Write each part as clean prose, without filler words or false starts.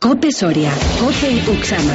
COPE Soria, COPE Uxama.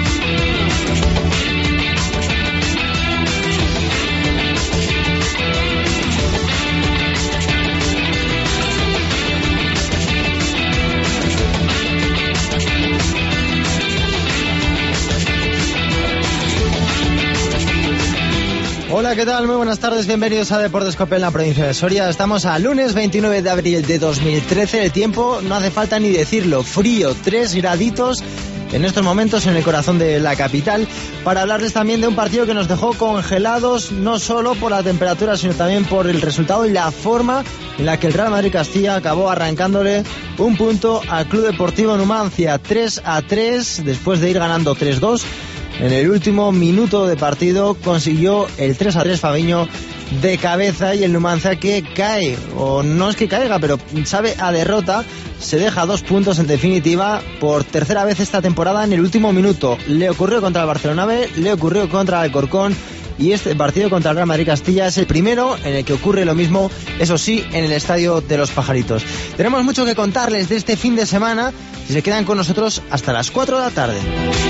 Hola, ¿qué tal? Muy buenas tardes, bienvenidos a Deportes COPE en la provincia de Soria. Estamos a lunes 29 de abril de 2013. El tiempo, no hace falta ni decirlo, frío, 3 graditos en estos momentos en el corazón de la capital, para hablarles también de un partido que nos dejó congelados, no solo por la temperatura, sino también por el resultado y la forma en la que el Real Madrid Castilla acabó arrancándole un punto al Club Deportivo Numancia, 3-3, después de ir ganando 3-2. En el último minuto de partido consiguió el 3-3 Fabiño de cabeza, y el Numancia, que cae, o no es que caiga, pero sabe a derrota, se deja 2 puntos en definitiva por tercera vez esta temporada en el último minuto. Le ocurrió contra el Barcelona B, le ocurrió contra el Alcorcón, y este partido contra el Real Madrid Castilla es el primero en el que ocurre lo mismo, eso sí, en el Estadio de los Pajaritos. Tenemos mucho que contarles de este fin de semana, si se quedan con nosotros hasta las 4 de la tarde.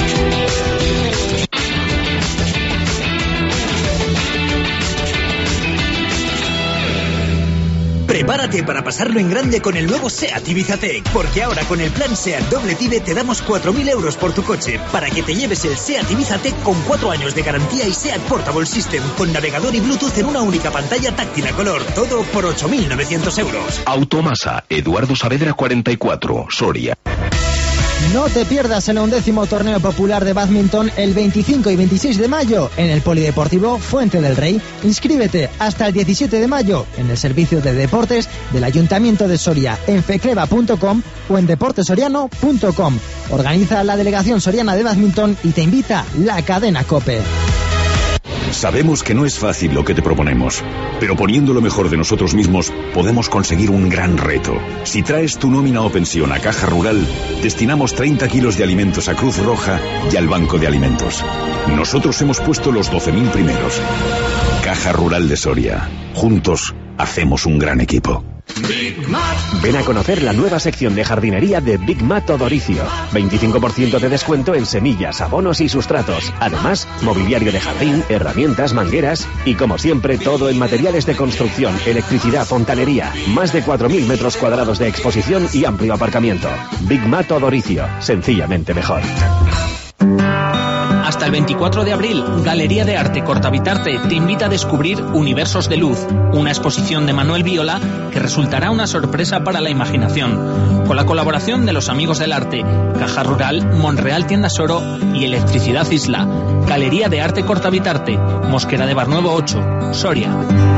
Prepárate para pasarlo en grande con el nuevo SEAT Ibiza Tech, porque ahora con el plan SEAT Doble TIBE te damos 4.000 euros por tu coche, para que te lleves el SEAT Ibiza Tech con 4 años de garantía y SEAT Portable System, con navegador y Bluetooth en una única pantalla táctil a color, todo por 8.900 euros. Automasa, Eduardo Saavedra 44, Soria. No te pierdas el 11º torneo popular de bádminton el 25 y 26 de mayo en el Polideportivo Fuente del Rey. Inscríbete hasta el 17 de mayo en el servicio de deportes del Ayuntamiento de Soria en fecleva.com o en deportesoriano.com. Organiza la Delegación Soriana de Bádminton y te invita la cadena COPE. Sabemos que no es fácil lo que te proponemos, pero poniendo lo mejor de nosotros mismos podemos conseguir un gran reto. Si traes tu nómina o pensión a Caja Rural, destinamos 30 kilos de alimentos a Cruz Roja y al Banco de Alimentos. Nosotros hemos puesto los 12.000 primeros. Caja Rural de Soria. Juntos hacemos un gran equipo. Ven a conocer la nueva sección de jardinería de Big Mat Odoricio. 25% de descuento en semillas, abonos y sustratos. Además, mobiliario de jardín, herramientas, mangueras y, como siempre, todo en materiales de construcción, electricidad, fontanería. Más de 4.000 metros cuadrados de exposición y amplio aparcamiento. Big Mat Odoricio. Sencillamente mejor. Hasta el 24 de abril, Galería de Arte Cortavitarte te invita a descubrir Universos de Luz, una exposición de Manuel Viola que resultará una sorpresa para la imaginación, con la colaboración de los amigos del arte, Caja Rural, Monreal Tiendas Oro y Electricidad Isla. Galería de Arte Cortavitarte, Mosquera de Barnuevo 8, Soria.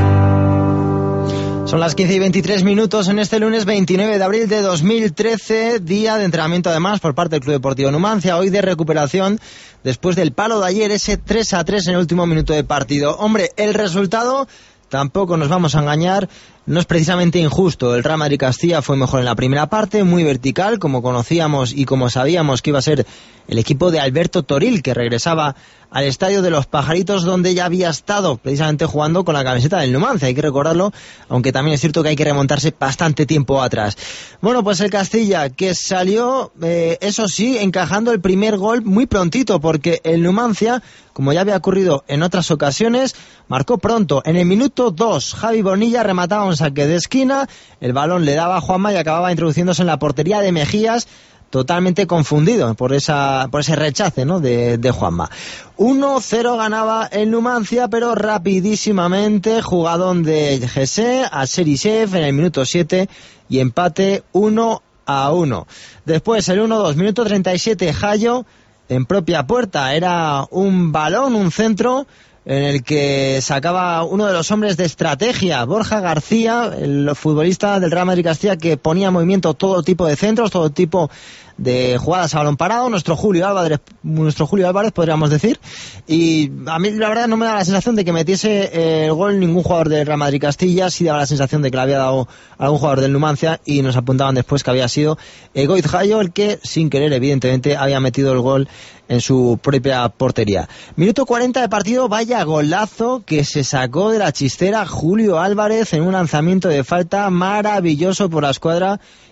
Son las 15 y 23 minutos en este lunes 29 de abril de 2013, día de entrenamiento además por parte del Club Deportivo Numancia, hoy de recuperación después del palo de ayer, ese 3-3 en el último minuto de partido. Hombre, el resultado, tampoco nos vamos a engañar, no es precisamente injusto. El Real Madrid Castilla fue mejor en la primera parte, muy vertical, como conocíamos y como sabíamos que iba a ser el equipo de Alberto Toril, que regresaba al Estadio de los Pajaritos, donde ya había estado precisamente jugando con la camiseta del Numancia, hay que recordarlo, aunque también es cierto que hay que remontarse bastante tiempo atrás. Bueno, pues el Castilla, que salió, eso sí, encajando el primer gol muy prontito, porque el Numancia, como ya había ocurrido en otras ocasiones, marcó pronto. En el minuto 2, Javi Bonilla remataba un saque de esquina, el balón le daba a Juanma y acababa introduciéndose en la portería de Mejías, totalmente confundido por ese rechace, ¿no?, de Juanma. 1-0 ganaba el Numancia, pero rapidísimamente, jugadón de Jesse a Serisev en el minuto 7 y empate 1-1. Después el 1-2, minuto 37, Jayo en propia puerta, era un balón, un centro en el que sacaba uno de los hombres de estrategia, Borja García, el futbolista del Real Madrid Castilla, que ponía en movimiento todo tipo de centros, todo tipo de jugadas a balón parado, nuestro Julio Álvarez podríamos decir, y a mí la verdad no me da la sensación de que metiese el gol ningún jugador del Real Madrid Castilla, sí daba la sensación de que le había dado algún jugador del Numancia, y nos apuntaban después que había sido Egoiz Jayo el que, sin querer evidentemente, había metido el gol en su propia portería. Minuto 40 de partido, vaya golazo que se sacó de la chistera Julio Álvarez en un lanzamiento de falta maravilloso por la escuadra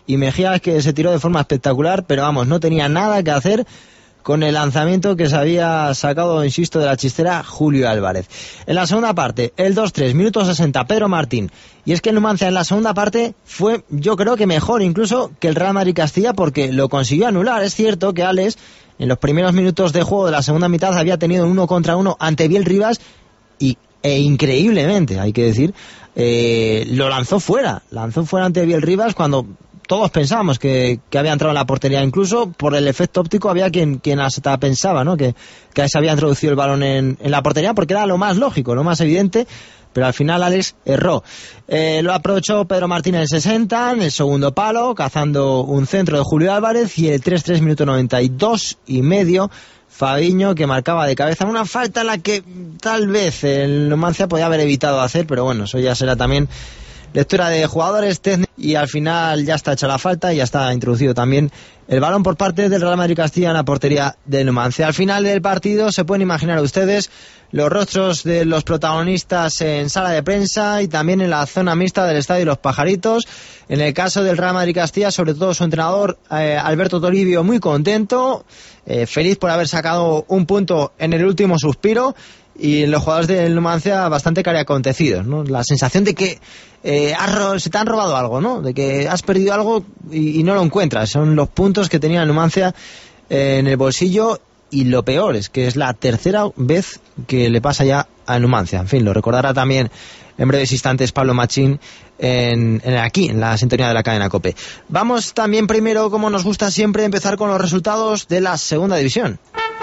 y Mejías, que se tiró de forma espectacular, pero vamos, no tenía nada que hacer con el lanzamiento que se había sacado, insisto, de la chistera Julio Álvarez. En la segunda parte, el 2-3, minuto 60, Pedro Martín. Y es que el Numancia en la segunda parte fue, yo creo que mejor incluso que el Real Madrid Castilla, porque lo consiguió anular. Es cierto que Alex, en los primeros minutos de juego de la segunda mitad, había tenido un 1 contra 1 ante Biel Rivas e increíblemente, hay que decir, lo lanzó fuera ante Biel Rivas cuando todos pensábamos que había entrado en la portería. Incluso por el efecto óptico había quien hasta pensaba, ¿no?, que se había introducido el balón en la portería, porque era lo más lógico, lo más evidente, pero al final Alex erró. Lo aprovechó Pedro Martín en el 60, en el segundo palo, cazando un centro de Julio Álvarez, y el 3-3, minuto 92 y medio, Fabiño, que marcaba de cabeza una falta en la que tal vez el Numancia podía haber evitado hacer, pero bueno, eso ya será también lectura de jugadores técnicos, y al final ya está hecha la falta y ya está introducido también el balón por parte del Real Madrid Castilla en la portería del Numancia. Al final del partido se pueden imaginar ustedes los rostros de los protagonistas en sala de prensa y también en la zona mixta del Estadio Los Pajaritos. En el caso del Real Madrid Castilla, sobre todo su entrenador Alberto Toribio, muy contento, feliz por haber sacado un punto en el último suspiro, y los jugadores del Numancia bastante cariacontecidos, ¿no? La sensación de que se te han robado algo, ¿no? De que has perdido algo y no lo encuentras. Son los puntos que tenía el Numancia en el bolsillo, y lo peor es que es la tercera vez que le pasa ya al Numancia. En fin, lo recordará también en breves instantes Pablo Machín aquí en la sintonía de la cadena COPE. Vamos también primero, como nos gusta siempre, empezar con los resultados de la segunda división.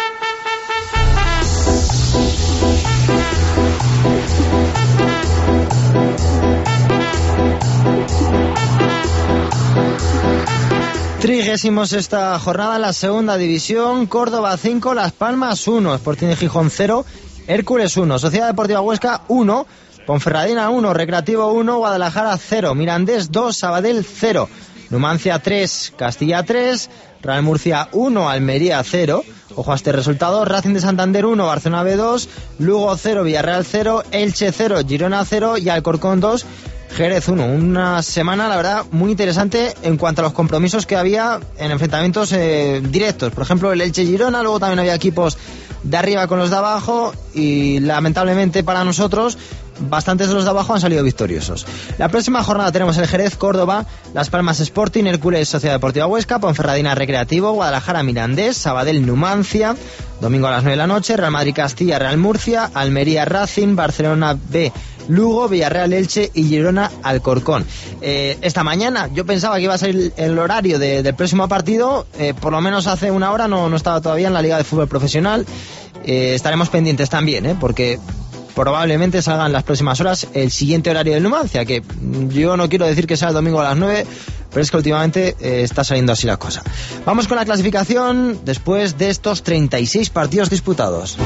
Trigésimo esta jornada en la segunda división. Córdoba 5, Las Palmas 1, Sporting de Gijón 0, Hércules 1, Sociedad Deportiva Huesca 1, Ponferradina 1, Recreativo 1, Guadalajara 0, Mirandés 2, Sabadell 0, Numancia 3, Castilla 3, Real Murcia 1, Almería 0. Ojo a este resultado: Racing de Santander 1, Barcelona B 2, Lugo 0, Villarreal 0, Elche 0, Girona 0 y Alcorcón 2, Jerez 1. Una semana, la verdad, muy interesante en cuanto a los compromisos que había en enfrentamientos directos. Por ejemplo, el Elche-Girona, luego también había equipos de arriba con los de abajo, y lamentablemente para nosotros bastantes de los de abajo han salido victoriosos. La próxima jornada tenemos el Jerez-Córdoba, Las Palmas Sporting, Hércules Sociedad Deportiva Huesca, Ponferradina Recreativo, Guadalajara Mirandés, Sabadell Numancia, domingo a las 9 de la noche, Real Madrid Castilla, Real Murcia, Almería Racing, Barcelona B Lugo, Villarreal Elche y Girona Alcorcón. Esta mañana yo pensaba que iba a ser el horario del próximo partido, por lo menos hace una hora no estaba todavía en la Liga de Fútbol Profesional. Estaremos pendientes también, porque probablemente salgan en las próximas horas el siguiente horario del Numancia, que yo no quiero decir que sea el domingo a las 9, pero es que últimamente está saliendo así la cosa. Vamos con la clasificación después de estos 36 partidos disputados.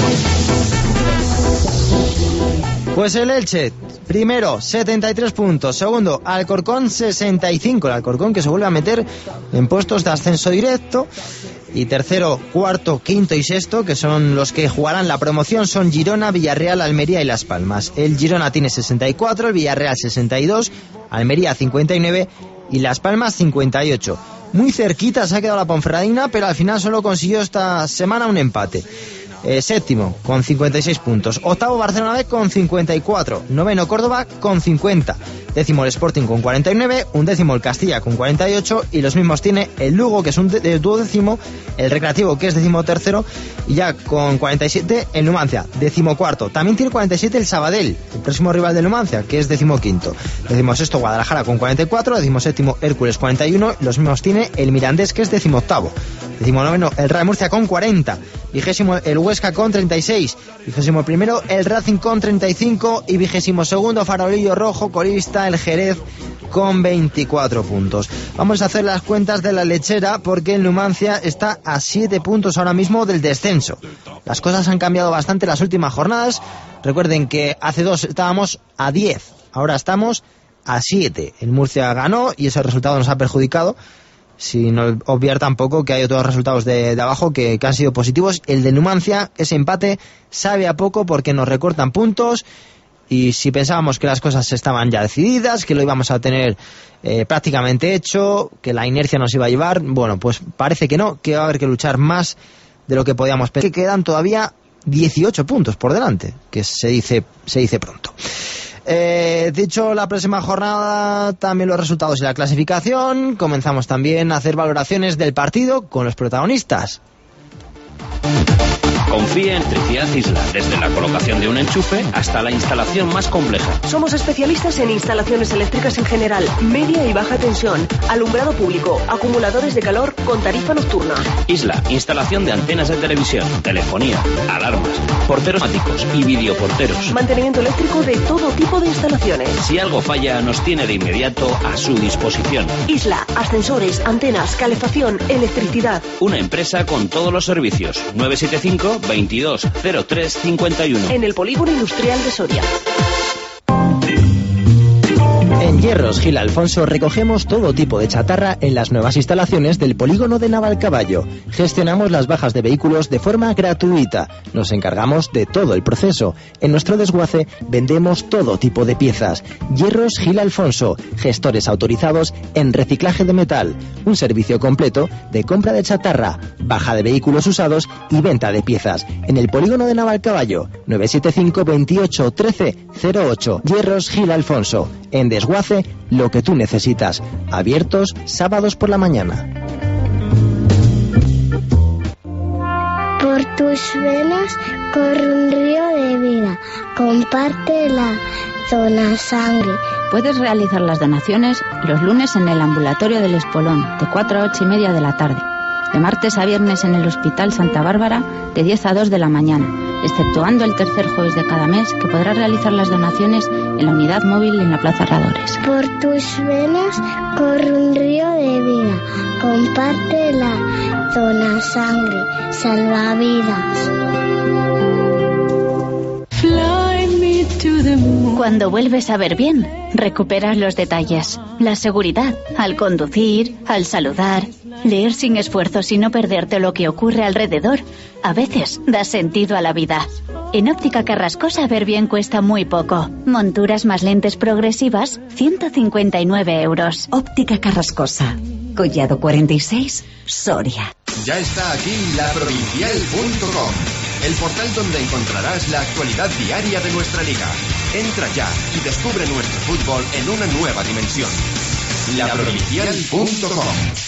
Pues el Elche, primero, 73 puntos. Segundo, Alcorcón, 65. El Alcorcón, que se vuelve a meter en puestos de ascenso directo. Y tercero, cuarto, quinto y sexto, que son los que jugarán la promoción, son Girona, Villarreal, Almería y Las Palmas. El Girona tiene 64, el Villarreal 62, Almería 59 y Las Palmas 58. Muy cerquita se ha quedado la Ponferradina, pero al final solo consiguió esta semana un empate. Séptimo con 56 puntos, octavo Barcelona B con 54, noveno Córdoba con 50, décimo el Sporting con 49, undécimo el Castilla con 48 y los mismos tiene el Lugo, que es un duodécimo, el Recreativo, que es decimotercero, y ya con 47 el Numancia, decimocuarto. También tiene 47 el Sabadell, el próximo rival del Numancia, que es decimoquinto. Decimosexto Guadalajara con 44, decimoséptimo Hércules 41, los mismos tiene el Mirandés, que es decimoctavo. Decimonoveno el Real Murcia con 40, vigésimo el Huesca con 36, vigésimo primero el Racing con 35 y vigésimo segundo Farolillo Rojo, colista, el Jerez con 24 puntos. Vamos a hacer las cuentas de la lechera, porque el Numancia está a 7 puntos ahora mismo del descenso. Las cosas han cambiado bastante las últimas jornadas. Recuerden que hace 2 estábamos a 10, ahora estamos a 7. El Murcia ganó y ese resultado nos ha perjudicado, sin obviar tampoco que hay otros resultados de abajo que han sido positivos. El de Numancia, ese empate, sabe a poco porque nos recortan puntos y si pensábamos que las cosas estaban ya decididas, que lo íbamos a tener prácticamente hecho, que la inercia nos iba a llevar, bueno, pues parece que no, que va a haber que luchar más de lo que podíamos pensar, que quedan todavía 18 puntos por delante, que se dice pronto. Dicho la próxima jornada, también los resultados y la clasificación. Comenzamos también a hacer valoraciones del partido con los protagonistas. Confía en Electricidad Isla, desde la colocación de un enchufe hasta la instalación más compleja. Somos especialistas en instalaciones eléctricas en general, media y baja tensión, alumbrado público, acumuladores de calor con tarifa nocturna. Isla, instalación de antenas de televisión, telefonía, alarmas, porteros automáticos y videoporteros. Mantenimiento eléctrico de todo tipo de instalaciones. Si algo falla, nos tiene de inmediato a su disposición. Isla, ascensores, antenas, calefacción, electricidad. Una empresa con todos los servicios. 975 22 03 51. En el Polígono Industrial de Soria. En Hierros Gil Alfonso recogemos todo tipo de chatarra en las nuevas instalaciones del polígono de Navalcaballo. Gestionamos las bajas de vehículos de forma gratuita. Nos encargamos de todo el proceso. En nuestro desguace vendemos todo tipo de piezas. Hierros Gil Alfonso, gestores autorizados en reciclaje de metal. Un servicio completo de compra de chatarra, baja de vehículos usados y venta de piezas. En el polígono de Navalcaballo, 975 28 13 08. Hierros Gil Alfonso. En desguace, lo que tú necesitas. Abiertos sábados por la mañana. Por tus venas corre un río de vida. Comparte la dona sangre. Puedes realizar las donaciones los lunes en el ambulatorio del Espolón, de 4 a 8 y media de la tarde. De martes a viernes en el Hospital Santa Bárbara, de 10 a 2 de la mañana, exceptuando el tercer jueves de cada mes, que podrás realizar las donaciones en la unidad móvil en la Plaza Herradores. Por tus venas corre un río de vida. Comparte la dona sangre. Salva vidas. Cuando vuelves a ver bien, recuperas los detalles, la seguridad, al conducir, al saludar, leer sin esfuerzos y no perderte lo que ocurre alrededor. A veces da sentido a la vida. En Óptica Carrascosa ver bien cuesta muy poco. Monturas más lentes progresivas, 159 euros. Óptica Carrascosa, Collado 46, Soria. Ya está aquí laprovincial.com, el portal donde encontrarás la actualidad diaria de nuestra liga. Entra ya y descubre nuestro fútbol en una nueva dimensión. laprovincial.com.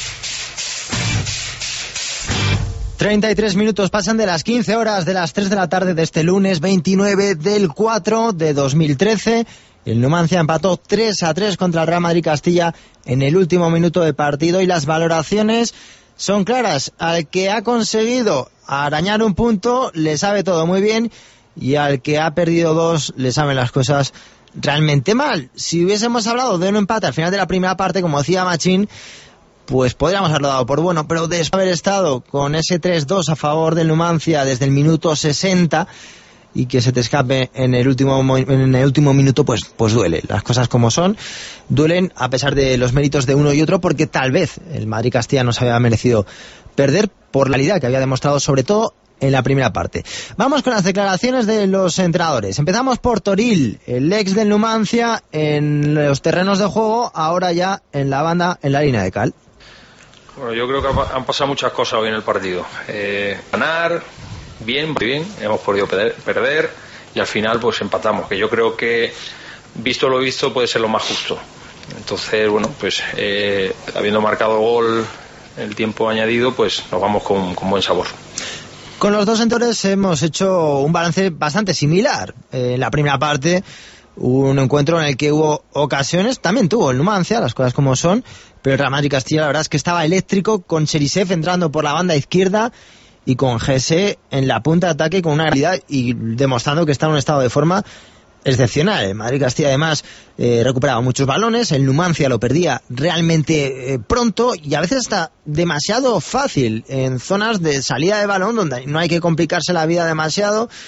33 minutos pasan de las 15 horas de las 3 de la tarde de este lunes 29 del 4 de 2013. El Numancia empató 3-3 contra el Real Madrid Castilla en el último minuto de partido y las valoraciones son claras. Al que ha conseguido arañar un punto le sabe todo muy bien y al que ha perdido 2 le saben las cosas realmente mal. Si hubiésemos hablado de un empate al final de la primera parte, como decía Machín, pues podríamos haberlo dado por bueno, pero después de haber estado con ese 3-2 a favor del Numancia desde el minuto 60 y que se te escape en el último minuto, pues duele. Las cosas como son, duelen a pesar de los méritos de uno y otro, porque tal vez el Madrid Castilla no se había merecido perder por la calidad que había demostrado, sobre todo en la primera parte. Vamos con las declaraciones de los entrenadores. Empezamos por Toril, el ex del Numancia, en los terrenos de juego, ahora ya en la banda, en la línea de cal. Bueno, yo creo que han pasado muchas cosas hoy en el partido. Ganar, muy bien, hemos podido perder y al final pues empatamos, que yo creo que, visto lo visto, puede ser lo más justo. Entonces, bueno, pues habiendo marcado gol en el tiempo añadido, pues nos vamos con buen sabor. Con los dos entrenadores hemos hecho un balance bastante similar. En la primera parte, un encuentro en el que hubo ocasiones, también tuvo el Numancia, las cosas como son, pero el Real Madrid Castilla la verdad es que estaba eléctrico, con Cherisev entrando por la banda izquierda y con Gese en la punta de ataque con una calidad y demostrando que está en un estado de forma excepcional. El Madrid Castilla además recuperaba muchos balones, el Numancia lo perdía realmente pronto y a veces está demasiado fácil en zonas de salida de balón donde no hay que complicarse la vida demasiado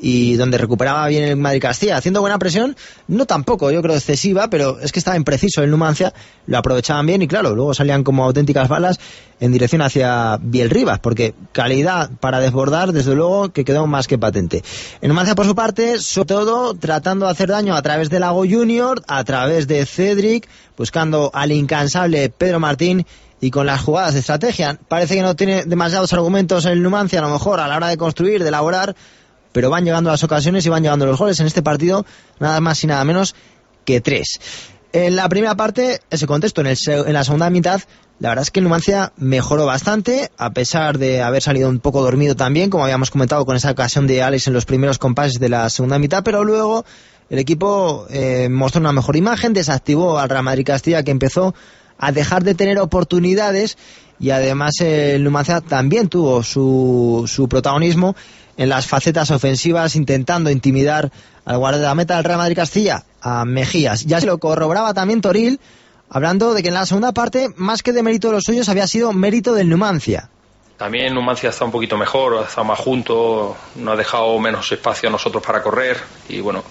y donde recuperaba bien el Madrid Castilla, haciendo buena presión, no tampoco, yo creo excesiva, pero es que estaba impreciso el Numancia, lo aprovechaban bien y claro, luego salían como auténticas balas en dirección hacia Bielribas, porque calidad para desbordar, desde luego que quedó más que patente. El Numancia por su parte, sobre todo tratando de hacer daño a través de Lago Junior, a través de Cedric, buscando al incansable Pedro Martín, y con las jugadas de estrategia. Parece que no tiene demasiados argumentos el Numancia, a lo mejor a la hora de construir, de elaborar, pero van llegando las ocasiones y van llegando los goles. En este partido, nada más y nada menos que 3. En la primera parte, ese contexto, en la segunda mitad, la verdad es que el Numancia mejoró bastante, a pesar de haber salido un poco dormido también, como habíamos comentado con esa ocasión de Alex en los primeros compases de la segunda mitad, pero luego el equipo mostró una mejor imagen, desactivó al Real Madrid Castilla, que empezó a dejar de tener oportunidades, y además el Numancia también tuvo su protagonismo en las facetas ofensivas, intentando intimidar al guardameta del Real Madrid Castilla, a Mejías. Ya se lo corroboraba también Toril, hablando de que en la segunda parte, más que de mérito de los suyos, había sido mérito del Numancia. También Numancia está un poquito mejor, está más junto, nos ha dejado menos espacio a nosotros para correr, y bueno,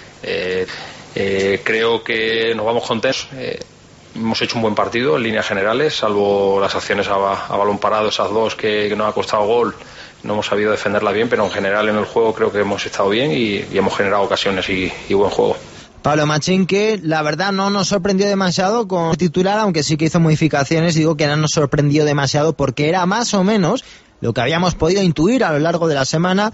creo que nos vamos contentos. Hemos hecho un buen partido en líneas generales, salvo las acciones a balón parado, esas dos que nos ha costado gol. No hemos sabido defenderla bien, pero en general en el juego creo que hemos estado bien y hemos generado ocasiones y buen juego. Pablo Machín, que la verdad no nos sorprendió demasiado con el titular, aunque sí que hizo modificaciones. Digo que no nos sorprendió demasiado porque era más o menos lo que habíamos podido intuir a lo largo de la semana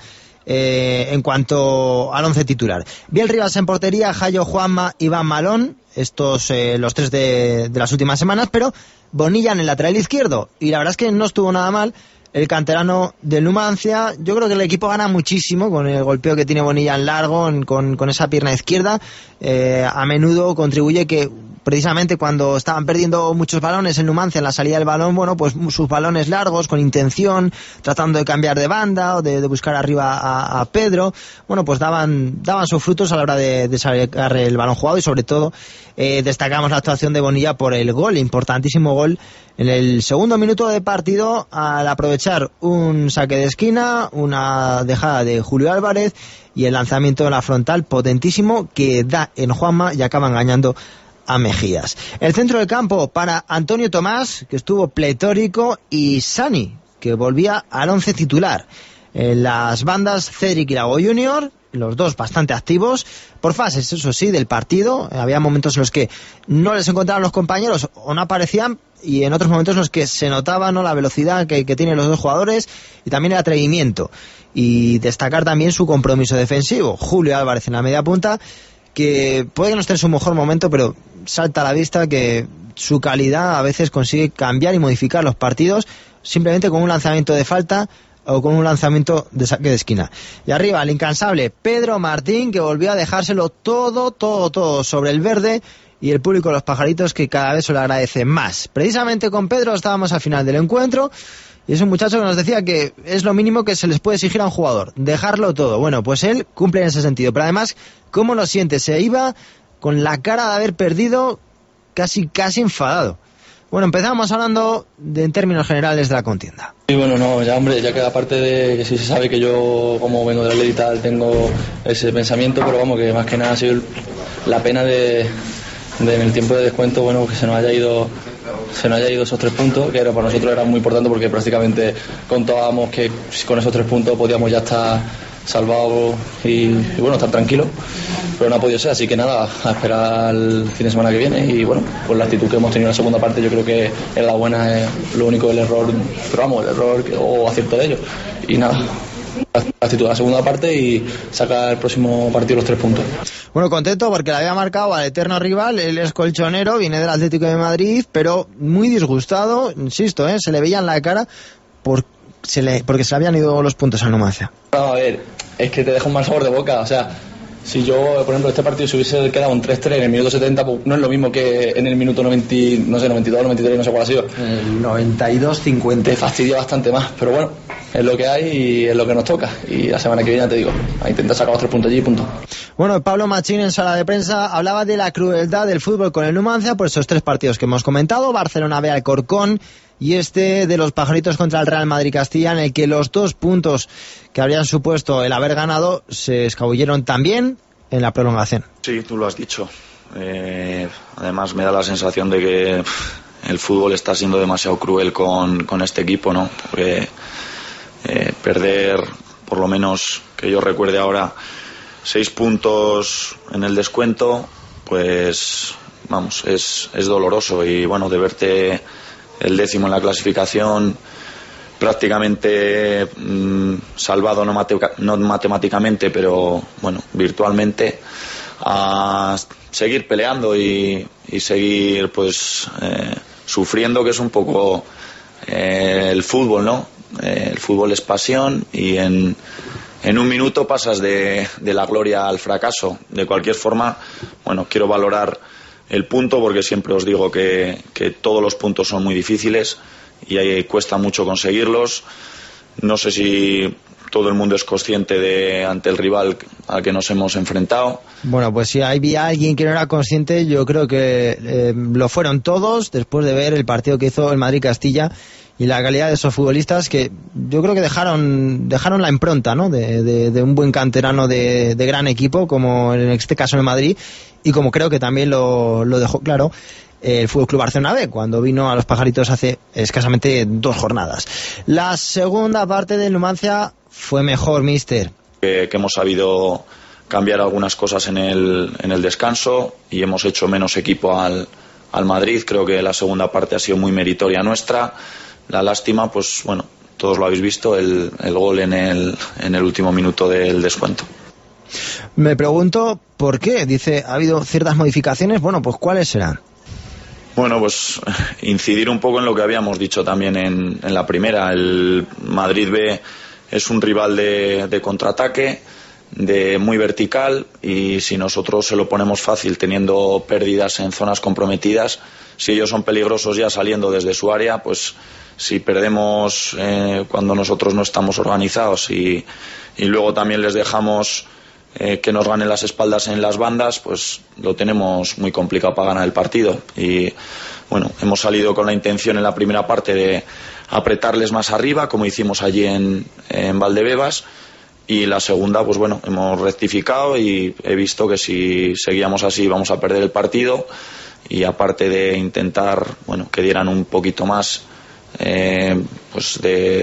en cuanto al 11 titular. Bielribas en portería, Jayo, Juanma, Iván Malón, estos los 3 de las últimas semanas, pero Bonilla en el lateral izquierdo, y la verdad es que no estuvo nada mal el canterano del Numancia. Yo creo que el equipo gana muchísimo con el golpeo que tiene Bonilla en largo, con esa pierna izquierda. A menudo contribuye que precisamente cuando estaban perdiendo muchos balones el Numancia en la salida del balón, bueno, pues sus balones largos, con intención, tratando de cambiar de banda o de buscar arriba a Pedro, bueno, pues daban sus frutos a la hora de sacar el balón jugado, y sobre todo destacamos la actuación de Bonilla por el gol, importantísimo gol en el segundo minuto de partido, al aprovechar un saque de esquina, una dejada de Julio Álvarez y el lanzamiento de la frontal potentísimo que da en Juanma y acaba engañando a Mejías. El centro del campo para Antonio Tomás, que estuvo pletórico, y Sani, que volvía al 11 titular. En las bandas, Cedric y Lago Junior, los dos bastante activos, por fases, eso sí, del partido. Había momentos en los que no les encontraban los compañeros o no aparecían, y en otros momentos en los que se notaba, ¿no?, la velocidad que tienen los dos jugadores y también el atrevimiento. Y destacar también su compromiso defensivo. Julio Álvarez en la media punta, que puede que no esté en su mejor momento, pero salta a la vista que su calidad a veces consigue cambiar y modificar los partidos simplemente con un lanzamiento de falta o con un lanzamiento de saque de esquina. Y arriba el incansable Pedro Martín, que volvió a dejárselo todo sobre el verde, y el público, los pajaritos, que cada vez se lo agradece más. Precisamente con Pedro estábamos al final del encuentro, y es un muchacho que nos decía que es lo mínimo que se les puede exigir a un jugador, dejarlo todo. Bueno, pues él cumple en ese sentido, pero además, ¿cómo lo siente? Se iba con la cara de haber perdido, casi enfadado. Bueno, empezamos hablando en términos generales de la contienda. Y bueno, no, ya hombre, ya que aparte de que sí se sabe que yo, como vengo de la ley y tal, tengo ese pensamiento, pero vamos, que más que nada ha sido la pena de en el tiempo de descuento, bueno, que se nos haya ido esos 3 puntos, que para nosotros era muy importante, porque prácticamente contábamos que con esos 3 puntos podíamos ya estar salvados y bueno, estar tranquilos, pero no ha podido ser, así que nada, a esperar el fin de semana que viene. Y bueno, pues la actitud que hemos tenido en la segunda parte, yo creo que es la buena, es lo único el error, pero vamos, el error o acierto de ellos, y nada, la actitud de la segunda parte y sacar el próximo partido los 3 puntos. Bueno, contento porque le había marcado al eterno rival, él es colchonero, viene del Atlético de Madrid, pero muy disgustado, insisto, se le veía en la cara porque se le habían ido los puntos al Numancia. No, a ver, es que te deja un mal sabor de boca, o sea, si yo, por ejemplo, este partido se hubiese quedado un 3-3 en el minuto 70, pues no es lo mismo que en el minuto 90, no sé, 92, 93, no sé cuál ha sido. El 92-50. Te fastidia bastante más, pero bueno, es lo que hay y es lo que nos toca. Y la semana que viene, te digo, a intentar sacar los 3 puntos allí y punto. Bueno, Pablo Machín en sala de prensa hablaba de la crueldad del fútbol con el Numancia por esos 3 partidos que hemos comentado. Barcelona B, Alcorcón, y este de los pajaritos contra el Real Madrid Castilla, en el que los 2 puntos que habrían supuesto el haber ganado se escabulleron también en la prolongación. Sí, tú lo has dicho. Además me da la sensación de que el fútbol está siendo demasiado cruel con este equipo, ¿no? Porque perder, por lo menos que yo recuerde ahora, 6 puntos en el descuento, pues vamos, es doloroso. Y bueno, de verte el 10º en la clasificación, prácticamente salvado, no matemáticamente, pero bueno, virtualmente, a seguir peleando y seguir pues sufriendo, que es un poco el fútbol, ¿no? El fútbol es pasión y en un minuto pasas de la gloria al fracaso. De cualquier forma, bueno, quiero valorar el punto, porque siempre os digo que todos los puntos son muy difíciles y ahí cuesta mucho conseguirlos. No sé si todo el mundo es consciente de ante el rival al que nos hemos enfrentado. Bueno, pues si había alguien que no era consciente, yo creo que lo fueron todos después de ver el partido que hizo el Madrid Castilla y la calidad de esos futbolistas, que yo creo que dejaron la impronta, ¿no? de un buen canterano de gran equipo, como en este caso en el Madrid, y como creo que también lo dejó claro el Fútbol Club Barcelona B cuando vino a los pajaritos hace escasamente 2 jornadas. La segunda parte del Numancia fue mejor, míster. Que hemos sabido cambiar algunas cosas en el descanso y hemos hecho menos equipo al Madrid. Creo que la segunda parte ha sido muy meritoria nuestra. La lástima, pues bueno, todos lo habéis visto, el gol en el último minuto del descuento. Me pregunto por qué. Dice, ha habido ciertas modificaciones. Bueno, pues ¿cuáles serán? Bueno, pues incidir un poco en lo que habíamos dicho también en la primera. El Madrid B es un rival de contraataque, de muy vertical, y si nosotros se lo ponemos fácil teniendo pérdidas en zonas comprometidas, si ellos son peligrosos ya saliendo desde su área, pues si perdemos cuando nosotros no estamos organizados y luego también les dejamos que nos ganen las espaldas en las bandas, pues lo tenemos muy complicado para ganar el partido. Y bueno, hemos salido con la intención en la primera parte de apretarles más arriba, como hicimos allí en Valdebebas, y la segunda, pues bueno, hemos rectificado y he visto que si seguíamos así vamos a perder el partido, y aparte de intentar, bueno, que dieran un poquito más pues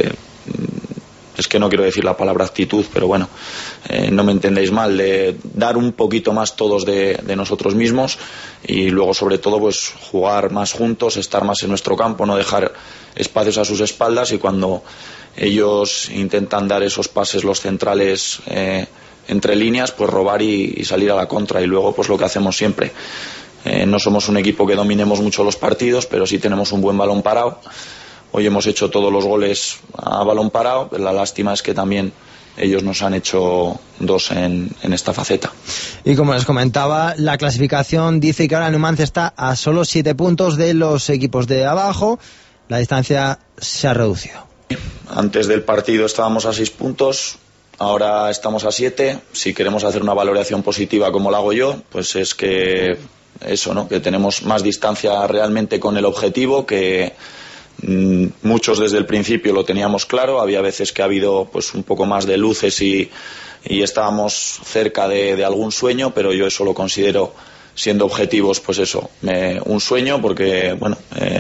es que no quiero decir la palabra actitud, pero bueno, no me entendéis mal, de dar un poquito más todos de nosotros mismos, y luego sobre todo pues jugar más juntos, estar más en nuestro campo, no dejar espacios a sus espaldas, y cuando ellos intentan dar esos pases los centrales entre líneas, pues robar y salir a la contra, y luego pues lo que hacemos siempre. No somos un equipo que dominemos mucho los partidos, pero sí tenemos un buen balón parado. Hoy hemos hecho todos los goles a balón parado. La lástima es que también ellos nos han hecho 2 en esta faceta. Y como les comentaba, la clasificación dice que ahora Numancia está a solo 7 puntos de los equipos de abajo. La distancia se ha reducido. Antes del partido estábamos a 6 puntos, ahora estamos a 7. Si queremos hacer una valoración positiva como la hago yo, pues es que eso, ¿no? Que tenemos más distancia realmente con el objetivo, que muchos desde el principio lo teníamos claro. Había veces que ha habido pues un poco más de luces y estábamos cerca de algún sueño, pero yo eso lo considero, siendo objetivos, pues eso, un sueño, porque bueno,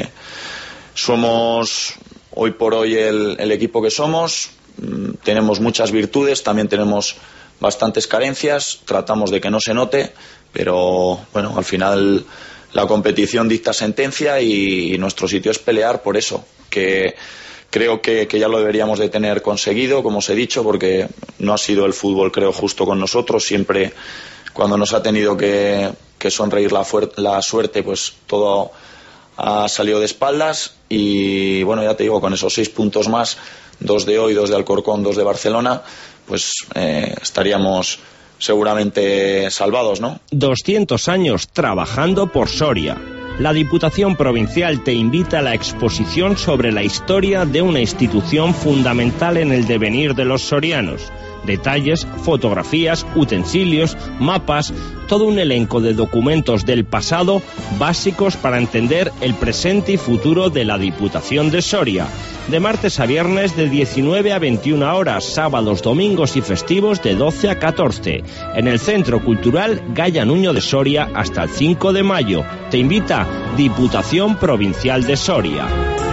somos hoy por hoy el equipo que somos. Tenemos muchas virtudes, también tenemos bastantes carencias, tratamos de que no se note, pero bueno, al final la competición dicta sentencia y nuestro sitio es pelear por eso, que creo que ya lo deberíamos de tener conseguido, como os he dicho, porque no ha sido el fútbol, creo, justo con nosotros. Siempre cuando nos ha tenido que sonreír la suerte, pues todo ha salido de espaldas. Y bueno, ya te digo, con esos 6 puntos más, 2 de hoy, 2 de Alcorcón, 2 de Barcelona, pues estaríamos seguramente salvados, ¿no? 200 años trabajando por Soria. la Diputación Provincial te invita a la exposición sobre la historia de una institución fundamental en el devenir de los sorianos. Detalles, fotografías, utensilios, mapas, todo un elenco de documentos del pasado básicos para entender el presente y futuro de la Diputación de Soria. De martes a viernes de 19 a 21 horas, sábados, domingos y festivos de 12 a 14. En el Centro Cultural Gaya Nuño de Soria hasta el 5 de mayo. Te invita Diputación Provincial de Soria.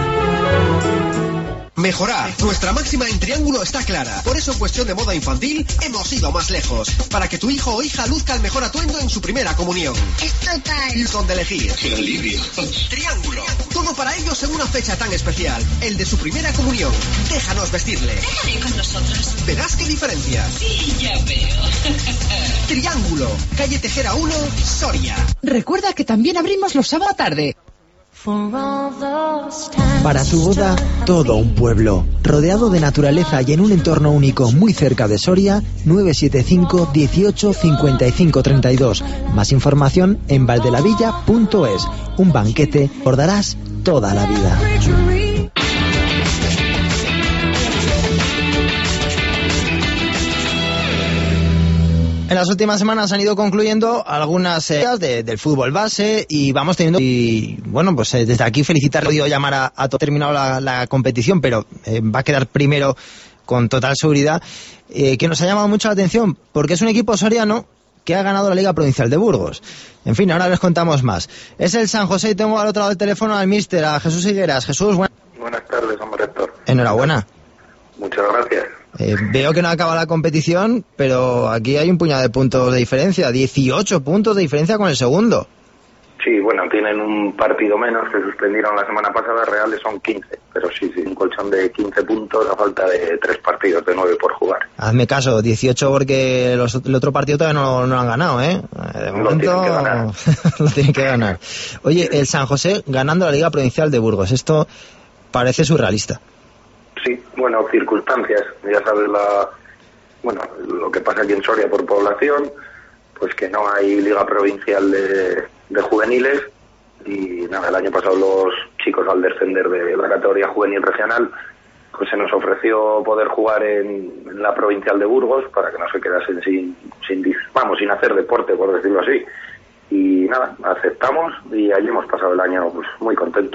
Mejorar. Nuestra máxima en Triángulo está clara. Por eso, en cuestión de moda infantil, hemos ido más lejos. Para que tu hijo o hija luzca el mejor atuendo en su primera comunión. Es total. Y donde elegir. ¡Qué alivio! Triángulo. Todo para ellos en una fecha tan especial. El de su primera comunión. Déjanos vestirle. Déjame con nosotros. Verás qué diferencia. Sí, ya veo. Triángulo. Calle Tejera 1, Soria. Recuerda que también abrimos los sábados tarde. Para tu boda, todo un pueblo, rodeado de naturaleza y en un entorno único muy cerca de Soria. 975 18 55 32. Más información en valdelavilla.es. Un banquete recordarás toda la vida. En las últimas semanas han ido concluyendo algunas del fútbol base y vamos teniendo... Y bueno, pues desde aquí felicitar, he podido llamar a todo terminado la competición, pero va a quedar primero con total seguridad, que nos ha llamado mucho la atención, porque es un equipo soriano que ha ganado la Liga Provincial de Burgos. En fin, ahora les contamos más. Es el San José y tengo al otro lado del teléfono al míster, a Jesús Higueras. Jesús, buenas tardes, hombre rector. Enhorabuena. Muchas gracias. Veo que no acaba la competición, pero aquí hay un puñado de puntos de diferencia, 18 puntos de diferencia con el segundo. Sí, bueno, tienen un partido menos que suspendieron la semana pasada, reales son 15, pero sí, un colchón de 15 puntos a falta de 3 partidos, de 9 por jugar. Hazme caso, 18 porque el otro partido todavía no lo han ganado, ¿eh? De momento lo tienen que ganar. Lo tienen que ganar. Oye, el San José ganando la Liga Provincial de Burgos, esto parece surrealista. Sí, bueno, circunstancias, ya sabes lo que pasa aquí en Soria por población, pues que no hay liga provincial de juveniles y nada, el año pasado los chicos al descender de la categoría juvenil regional, pues se nos ofreció poder jugar en la provincial de Burgos para que no se quedasen sin hacer deporte, por decirlo así. Y nada, aceptamos y allí hemos pasado el año pues, muy contentos.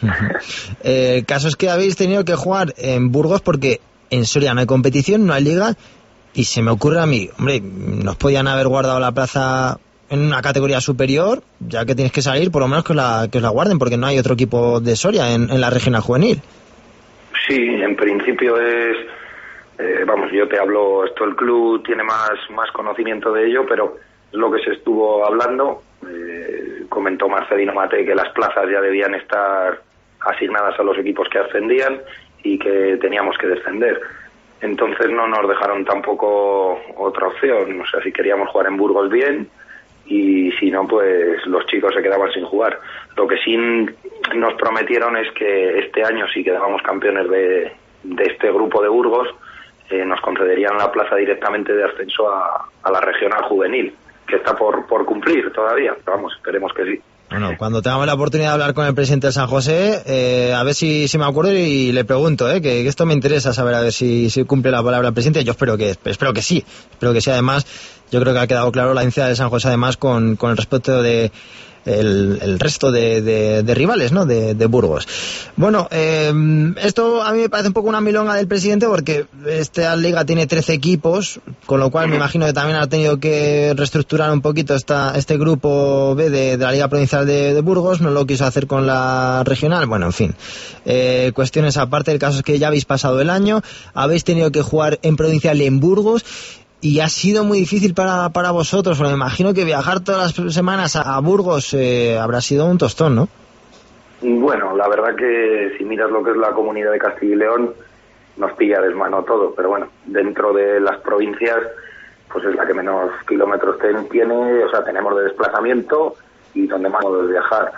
El caso es que habéis tenido que jugar en Burgos porque en Soria no hay competición, no hay liga y se me ocurre a mí, hombre, nos podían haber guardado la plaza en una categoría superior, ya que tienes que salir, por lo menos que os la guarden porque no hay otro equipo de Soria en la regional juvenil. Sí, en principio es, yo te hablo, el club tiene más conocimiento de ello, pero es lo que se estuvo hablando. Comentó Marcelino Mate que las plazas ya debían estar asignadas a los equipos que ascendían y que teníamos que descender. Entonces no nos dejaron tampoco otra opción. O sea, si queríamos jugar en Burgos bien y si no, pues los chicos se quedaban sin jugar. Lo que sí nos prometieron es que este año, si quedábamos campeones de este grupo de Burgos, nos concederían la plaza directamente de ascenso a la regional juvenil, que está por cumplir todavía, pero vamos, esperemos que sí. Bueno, cuando tengamos la oportunidad de hablar con el presidente de San José, a ver si me acuerdo y le pregunto, que esto me interesa saber a ver si cumple la palabra el presidente. Yo espero que sí. Además, yo creo que ha quedado claro la incidencia de San José, además, con el respeto de el resto de rivales, ¿no? De Burgos. Bueno, esto a mí me parece un poco una milonga del presidente porque esta liga tiene 13 equipos, con lo cual me imagino que también ha tenido que reestructurar un poquito este grupo B de la Liga Provincial de Burgos, no lo quiso hacer con la regional, bueno, en fin. Cuestiones aparte, el caso es que ya habéis pasado el año, habéis tenido que jugar en provincial y en Burgos, y ha sido muy difícil para vosotros, porque me imagino que viajar todas las semanas a Burgos habrá sido un tostón, ¿no? Bueno, la verdad que si miras lo que es la comunidad de Castilla y León, nos pilla desmano todo, pero bueno, dentro de las provincias, pues es la que menos kilómetros tiene, o sea, tenemos de desplazamiento y donde más podemos viajar.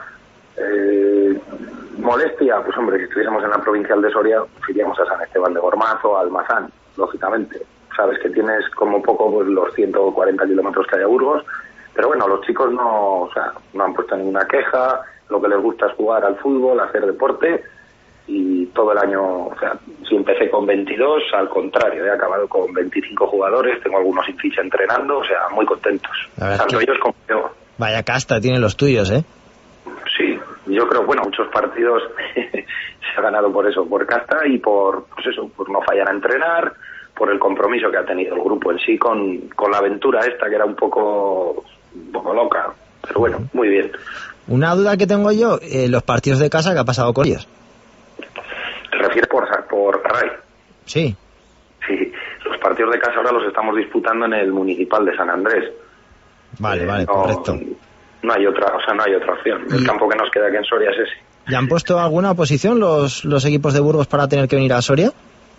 Molestia, pues hombre, si estuviésemos en la provincial de Soria, pues iríamos a San Esteban de Gormaz o a Almazán, lógicamente. Sabes que tienes como poco pues los 140 kilómetros que hay a Burgos, pero bueno, los chicos no han puesto ninguna queja, lo que les gusta es jugar al fútbol, hacer deporte, y todo el año, o sea, si empecé con 22, al contrario, he acabado con 25 jugadores, tengo algunos sin ficha entrenando, o sea, muy contentos, tanto ellos como yo. Vaya casta tienen los tuyos, ¿eh? Sí, yo creo, bueno, muchos partidos se ha ganado por eso, por casta y por, pues eso, por no fallar a entrenar, por el compromiso que ha tenido el grupo en sí con la aventura esta, que era un poco loca, pero bueno, muy bien. Una duda que tengo yo, los partidos de casa, ¿qué ha pasado con ellos? ¿Te refieres por Carray? Sí. Sí, los partidos de casa ahora los estamos disputando en el Municipal de San Andrés. Vale, correcto. No hay otra, o sea, no hay otra opción. El campo que nos queda aquí en Soria es ese. ¿Ya han puesto alguna oposición los equipos de Burgos para tener que venir a Soria?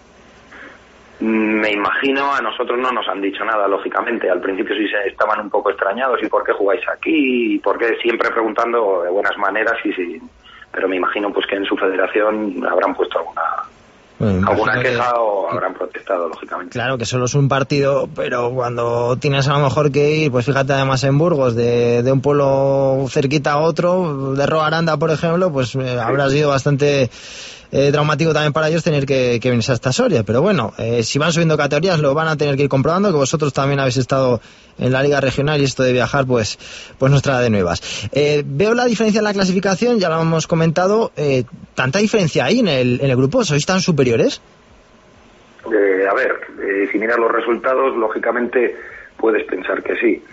Me imagino, a nosotros no nos han dicho nada, lógicamente. Al principio sí se estaban un poco extrañados, ¿y por qué jugáis aquí? ¿Y por qué? Siempre preguntando de buenas maneras, y sí. Pero me imagino pues que en su federación habrán puesto alguna queja o habrán protestado, lógicamente. Claro, que solo es un partido, pero cuando tienes a lo mejor que ir, pues fíjate además en Burgos, de un pueblo cerquita a otro, de Roaranda, por ejemplo, pues habrá sido bastante traumático también para ellos tener que venirse hasta Soria. Pero bueno, si van subiendo categorías lo van a tener que ir comprobando, que vosotros también habéis estado en la Liga Regional y esto de viajar pues nos trae de nuevas. Veo la diferencia en la clasificación, ya lo hemos comentado. ¿Tanta diferencia hay en el grupo? ¿Sois tan superiores? A ver, si miras los resultados, lógicamente puedes pensar que sí.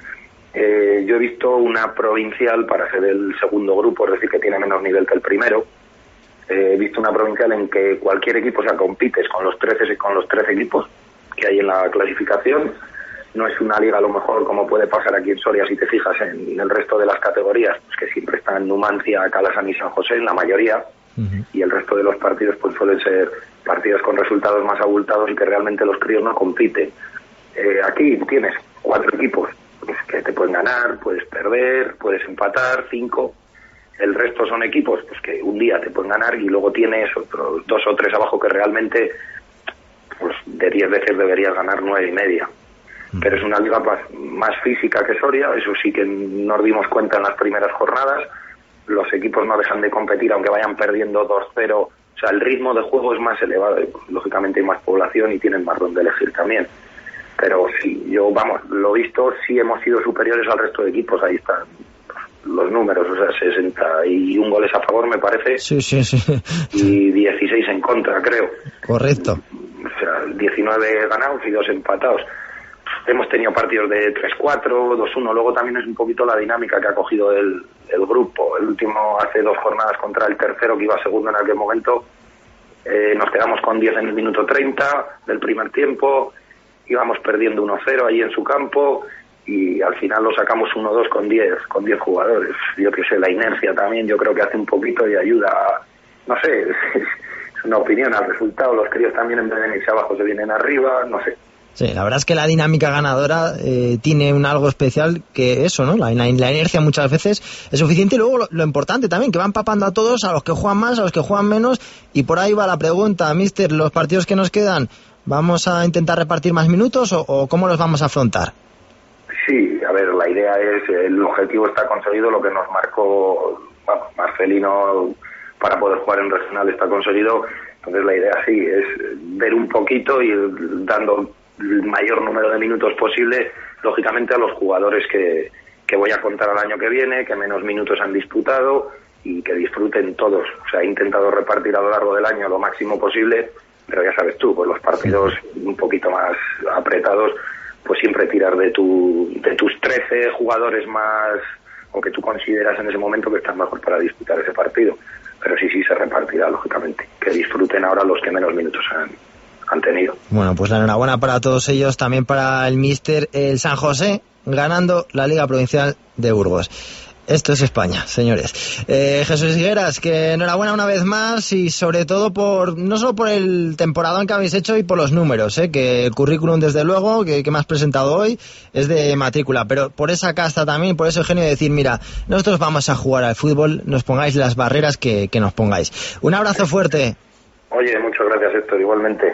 Yo he visto una provincial para ser el segundo grupo, es decir, que tiene menos nivel que el primero. He visto una provincial en que cualquier equipo, o sea, compites con los 13 equipos que hay en la clasificación. No es una liga a lo mejor como puede pasar aquí en Soria, si te fijas en el resto de las categorías, pues que siempre están Numancia, Calasan y San José en la mayoría, y el resto de los partidos pues suelen ser partidos con resultados más abultados y que realmente los críos no compiten. Aquí tienes 4 equipos pues, que te pueden ganar, puedes perder, puedes empatar, 5. El resto son equipos pues que un día te pueden ganar y luego tienes otros 2 o 3 abajo que realmente pues de 10 veces deberías ganar 9,5. Pero es una liga más física que Soria, eso sí que nos dimos cuenta en las primeras jornadas. Los equipos no dejan de competir aunque vayan perdiendo 2-0, o sea, el ritmo de juego es más elevado y pues, lógicamente hay más población y tienen más donde elegir también. Pero sí, lo visto, sí hemos sido superiores al resto de equipos, ahí están los números, o sea, 61 goles a favor me parece. Sí. Y 16 en contra, creo. Correcto. O sea, 19 ganados y 2 empatados. Hemos tenido partidos de 3-4, 2-1, luego también es un poquito la dinámica que ha cogido el grupo. El último hace 2 jornadas contra el tercero que iba segundo en aquel momento, nos quedamos con 10 en el minuto 30 del primer tiempo, íbamos perdiendo 1-0 allí en su campo y al final lo sacamos 1-2 con 10 jugadores. Yo que sé, la inercia también yo creo que hace un poquito y ayuda, no sé, es una opinión al resultado. Los críos también en vez de venirse abajo se vienen arriba, no sé. Sí, la verdad es que la dinámica ganadora tiene algo especial que eso, ¿no? La inercia muchas veces es suficiente y luego lo importante también, que van papando a todos, a los que juegan más, a los que juegan menos, y por ahí va la pregunta, mister, los partidos que nos quedan, ¿vamos a intentar repartir más minutos o cómo los vamos a afrontar? Sí, a ver, la idea es, el objetivo está conseguido, lo que nos marcó Marcelino para poder jugar en regional está conseguido, entonces la idea sí, es ver un poquito y dando el mayor número de minutos posible, lógicamente a los jugadores que voy a contar al año que viene, que menos minutos han disputado y que disfruten todos. O sea, he intentado repartir a lo largo del año lo máximo posible, pero ya sabes tú, pues los partidos un poquito más apretados, pues siempre tirar de tus 13 jugadores más, o que tú consideras en ese momento que están mejor para disputar ese partido. Pero sí se repartirá, lógicamente. Que disfruten ahora los que menos minutos han tenido. Bueno, pues la enhorabuena para todos ellos, también para el míster, el San José, ganando la Liga Provincial de Burgos. Esto es España, señores. Jesús Higueras, que enhorabuena una vez más y sobre todo no solo por el temporadón que habéis hecho y por los números, que el currículum desde luego que me has presentado hoy es de matrícula, pero por esa casta también, por ese genio de decir, mira, nosotros vamos a jugar al fútbol, nos pongáis las barreras que nos pongáis. Un abrazo fuerte. Oye, muchas gracias, Héctor, igualmente.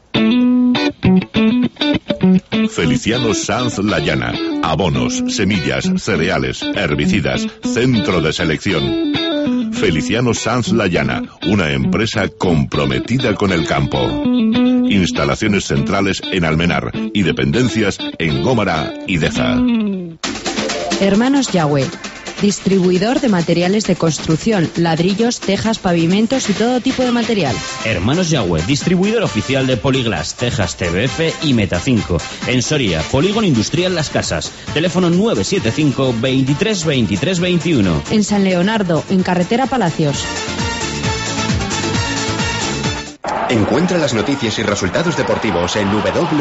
Feliciano Sanz Layana. Abonos, semillas, cereales, herbicidas, centro de selección. Feliciano Sanz Layana, una empresa comprometida con el campo. Instalaciones centrales en Almenar y dependencias en Gómara y Deza. Hermanos Yagüe, distribuidor de materiales de construcción, ladrillos, tejas, pavimentos y todo tipo de material. Hermanos Yagüe, distribuidor oficial de Poliglas, tejas TBF y Meta5. En Soria, Polígono Industrial Las Casas. Teléfono 975 23 23 21. En San Leonardo, en Carretera Palacios. Encuentra las noticias y resultados deportivos en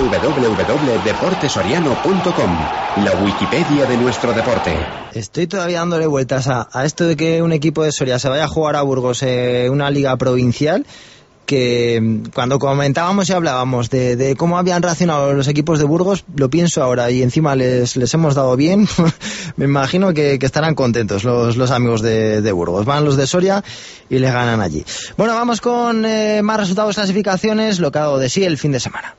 www.deportesoriano.com, la Wikipedia de nuestro deporte. Estoy todavía dándole vueltas a esto de que un equipo de Soria se vaya a jugar a Burgos una liga provincial, que cuando comentábamos y hablábamos de cómo habían reaccionado los equipos de Burgos, lo pienso ahora y encima les hemos dado bien. Me imagino que estarán contentos los amigos de Burgos. Van los de Soria y les ganan allí. Bueno, vamos con más resultados, clasificaciones, lo que ha dado de sí el fin de semana.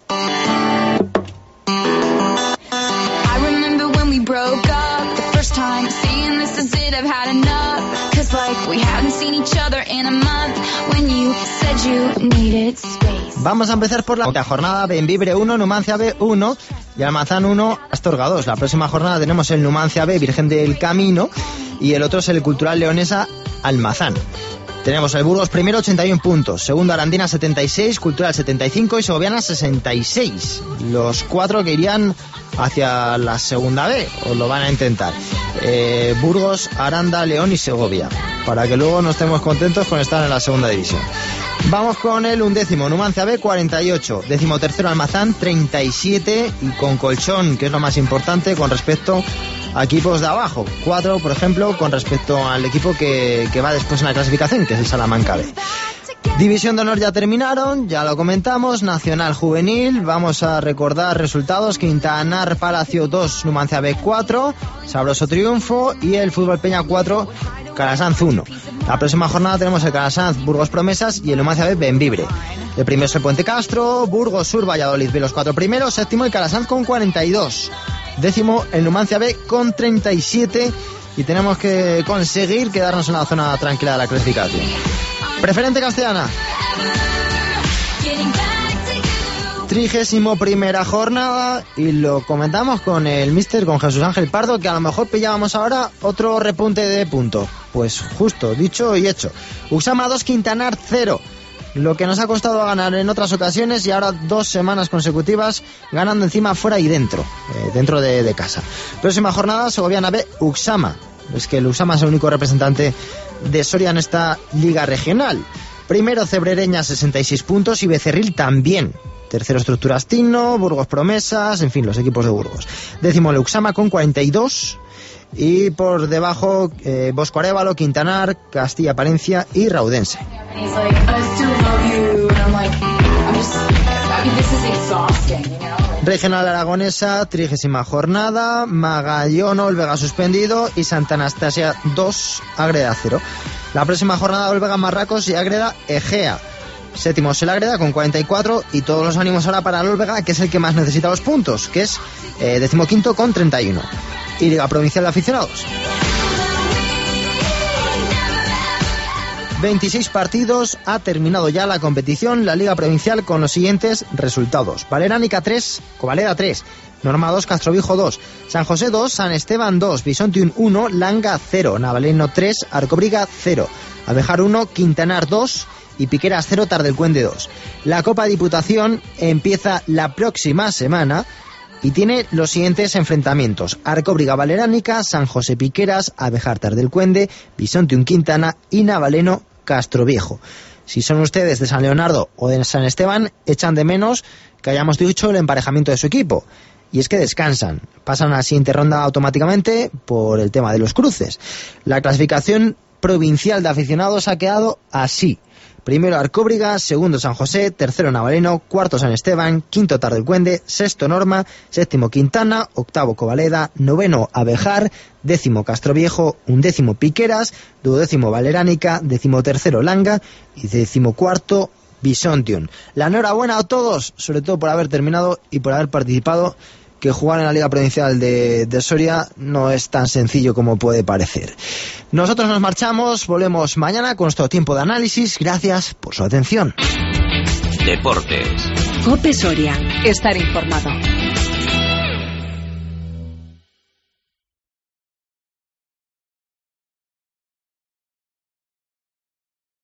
Vamos a empezar por la jornada. Bembibre 1, Numancia B 1 y Almazán 1, Astorga 2. La próxima jornada tenemos el Numancia B, Virgen del Camino, y el otro es el Cultural Leonesa Almazán. Tenemos el Burgos primero, 81 puntos. Segundo, Arandina 76, Cultural 75 y Segoviana 66. Los 4 que irían hacia la segunda B, o lo van a intentar. Burgos, Aranda, León y Segovia, para que luego no estemos contentos con estar en la segunda división. Vamos con el 11º, Numancia B 48, 13º Almazán 37 y con colchón, que es lo más importante con respecto a equipos de abajo. 4, por ejemplo, con respecto al equipo que va después en la clasificación, que es el Salamanca B. División de honor ya terminaron, ya lo comentamos. Nacional Juvenil, vamos a recordar resultados. Quintanar Palacio 2, Numancia B 4, sabroso triunfo, y el Fútbol Peña 4, Calasanz 1. La próxima jornada tenemos el Calasanz Burgos Promesas y el Numancia B Bembibre. El primero es el Puente Castro, Burgos Sur Valladolid B los 4 primeros, séptimo el Calasanz con 42, décimo el Numancia B con 37, y tenemos que conseguir quedarnos en la zona tranquila de la clasificación. Preferente Castellana, 31ª jornada, y lo comentamos con el míster, con Jesús Ángel Pardo, que a lo mejor pillábamos ahora otro repunte de puntos. Pues justo, dicho y hecho. Uxama 2, Quintanar 0. Lo que nos ha costado ganar en otras ocasiones, y ahora 2 semanas consecutivas ganando encima, fuera y dentro de casa. Próxima jornada, Segoviana B, Uxama. Es que el Uxama es el único representante de Soria en esta liga regional. Primero Cebrereña 66 puntos y Becerril también. Tercero Estructuras Tino, Burgos Promesas, en fin, los equipos de Burgos. Décimo el Uxama con 42 y por debajo Bosco Arévalo, Quintanar, Castilla Palencia y Raudense. Regional Aragonesa, 30ª jornada, Magallón Olvega suspendido y Santa Anastasia 2, Ágreda 0. La próxima jornada, Olvega Marracos y Ágreda Egea. Séptimo es el Ágreda con 44, y todos los ánimos ahora para el Olvega, que es el que más necesita los puntos, que es 15º con 31. Y Liga Provincial de Aficionados. 26 partidos, ha terminado ya la competición, la Liga Provincial, con los siguientes resultados. Valeránica 3, Covaleda 3, Norma 2, Castrovijo 2, San José 2, San Esteban 2, Bisontium 1, Langa 0, Navaleno 3, Arcobriga 0, Abejar 1, Quintanar 2 y Piqueras 0, Tardelcuende 2. La Copa Diputación empieza la próxima semana y tiene los siguientes enfrentamientos: Arcobriga Valeránica, San José Piqueras, Abejar Tardelcuende, Bisontium Quintana y Navaleno Castroviejo. Si son ustedes de San Leonardo o de San Esteban, echan de menos que hayamos dicho el emparejamiento de su equipo. Y es que descansan, pasan a la siguiente ronda automáticamente por el tema de los cruces. La clasificación provincial de aficionados ha quedado así: primero Arcóbriga, segundo San José, tercero Navaleno, cuarto San Esteban, quinto Tardelcuende, sexto Norma, séptimo Quintana, octavo Covaleda, noveno Abejar, décimo Castroviejo, undécimo Piqueras, duodécimo Valeránica, decimotercero Langa y decimocuarto Bisontium. La enhorabuena a todos, sobre todo por haber terminado y por haber participado que jugar en la Liga Provincial de Soria no es tan sencillo como puede parecer. Nosotros nos marchamos, volvemos mañana con nuestro tiempo de análisis. Gracias por su atención. Deportes. COPE Soria. Estar informado.